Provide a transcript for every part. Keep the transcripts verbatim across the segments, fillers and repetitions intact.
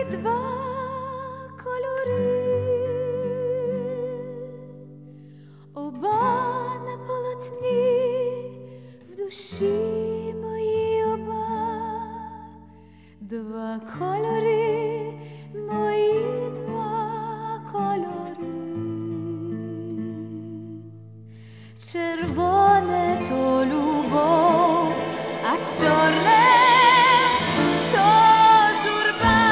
два кольори, оба на полотні, в душі моїй оба, два кольори, мої два кольори. Червоне то любов, а чорне то журба.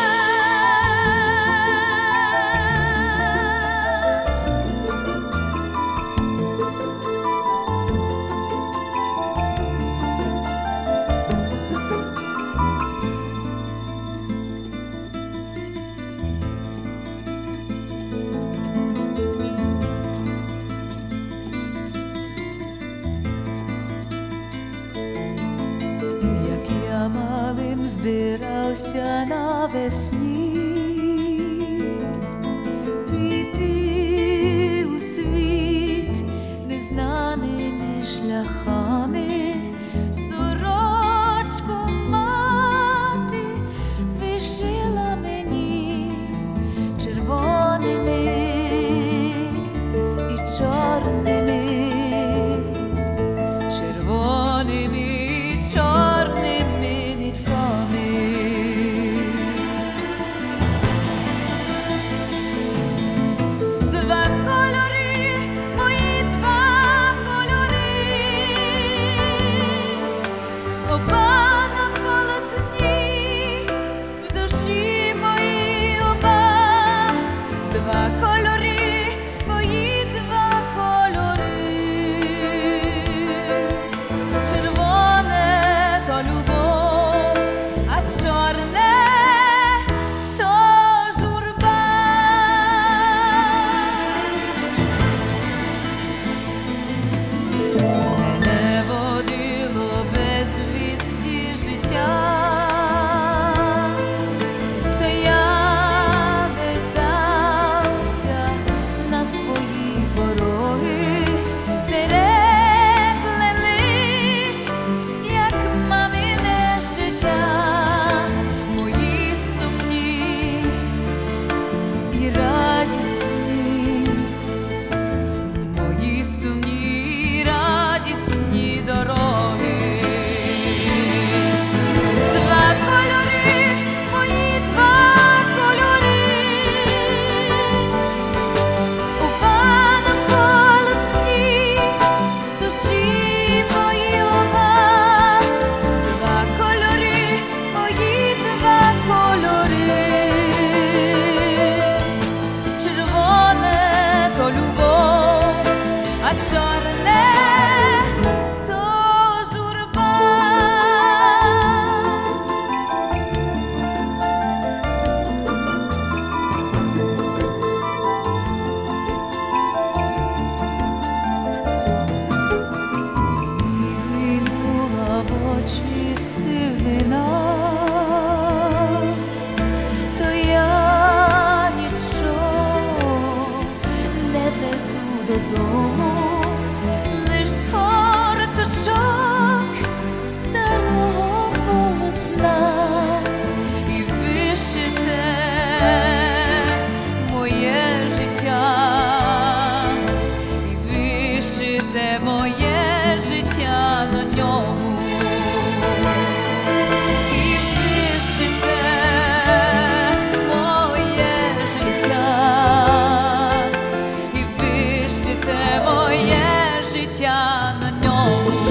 Малим збирався навесні піти у світ незнаними шляхами, сорочку мати вишила мені червоними і чорними, червоними і чорними. Додому лиш згорточок старого полотна і вишите моє життя, і вишите моє життя на ньому, і вишите моє життя, моє життя на ньому.